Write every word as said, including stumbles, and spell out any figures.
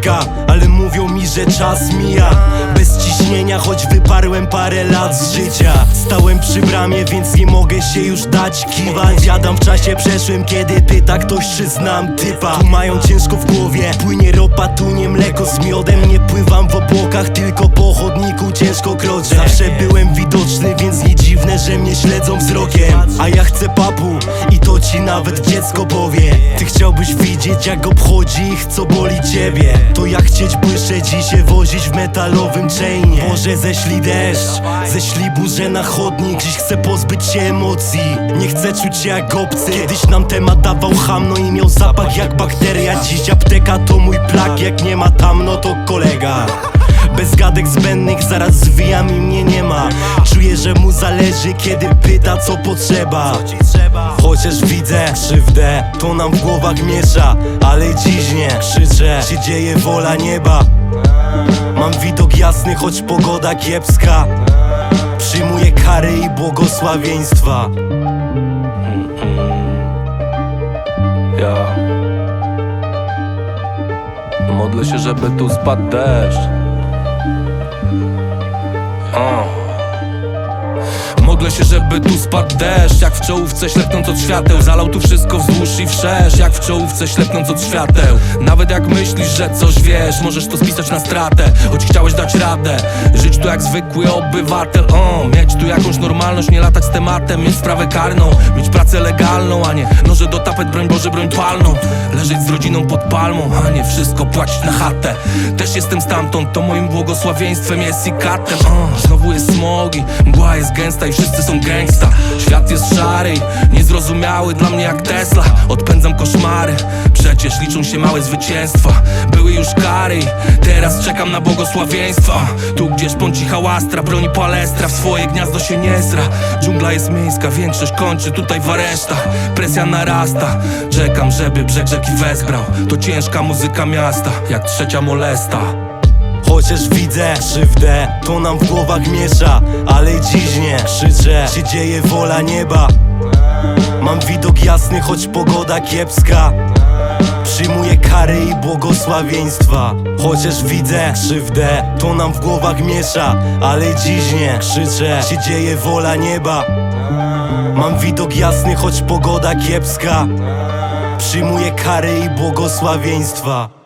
kiepska, ale mówią mi, że czas mija. Bez ciśnienia, choć wyparłem parę lat z życia. Stałem przy bramie, więc nie mogę się już dać kiwać. Jadam w czasie przeszłym, kiedy pyta ktoś, czy znam typa. Tu mają ciężko w głowie, płynie ropa, tu nie mleko z miodem. Nie pływam w obłokach, tylko po chodniku ciężko kroczę. Zawsze byłem widoczny, więc nie dziwne, że mnie śledzą wzrokiem. A ja chcę papu i to ci nawet dziecko powie. Ty chciałbyś widzieć, jak obchodzi ich, co boli ciebie. To jak chcieć błyszczeć i się wozić w metalowym chainie. Boże, ześlij deszcz, ześlij burzę na chodnik. Dziś chcę pozbyć się emocji, nie chcę czuć się jak obcy. Kiedyś nam temat dawał ham, no i miał zapach jak bakteria. Dziś apteka to mój plak, jak nie ma tam, no to kolega. Bez gadek zbędnych zaraz zwijam i mnie nie ma. Czuję, że mu zależy, kiedy pyta, co potrzeba. Chociaż widzę krzywdę, to nam w głowach miesza. Ale dziś nie krzyczę, się dzieje wola nieba. Mam widok jasny, choć pogoda kiepska. Przyjmuję kary i błogosławieństwa. Ja modlę się, żeby tu spadł deszcz. uh. Modlę się, żeby tu spadł deszcz, jak w czołówce ślepnąc od świateł. Zalał tu wszystko wzdłuż i wszerz, jak w czołówce ślepnąc od świateł. Nawet jak myślisz, że coś wiesz, możesz to spisać na stratę, choć chciałeś dać radę. Żyć tu jak zwykły obywatel, o, mieć tu jakąś normalność, nie latać z tematem. Mieć sprawę karną, mieć pracę legalną, a nie noże do tapet, broń Boże, broń palną. Leżeć z rodziną pod palmą, a nie wszystko płacić na chatę. Też jestem stamtąd, to moim błogosławieństwem jest i katem. o, Znowu jest smogi, mgła jest gęsta i wszyscy są gangsta. Świat jest szary, niezrozumiały dla mnie jak Tesla. Odpędzam koszmary, przecież liczą się małe zwycięstwa. Były już kary, teraz czekam na błogosławieństwa. Tu gdzie szpąci hałastra, broni palestra, w swoje gniazdo się nie zra. Dżungla jest miejska, większość kończy tutaj w aresztach. Presja narasta, czekam, żeby brzeg rzeki wezbrał. To ciężka muzyka miasta, jak trzecia molesta. Chociaż widzę krzywdę, to nam w głowach miesza. Ale dziś nie krzyczę, się dzieje wola nieba. Mam widok jasny, choć pogoda kiepska. Przyjmuję kary i błogosławieństwa. Chociaż widzę krzywdę, to nam w głowach miesza. Ale dziś nie krzyczę, się dzieje wola nieba. Mam widok jasny, choć pogoda kiepska. Przyjmuję kary i błogosławieństwa.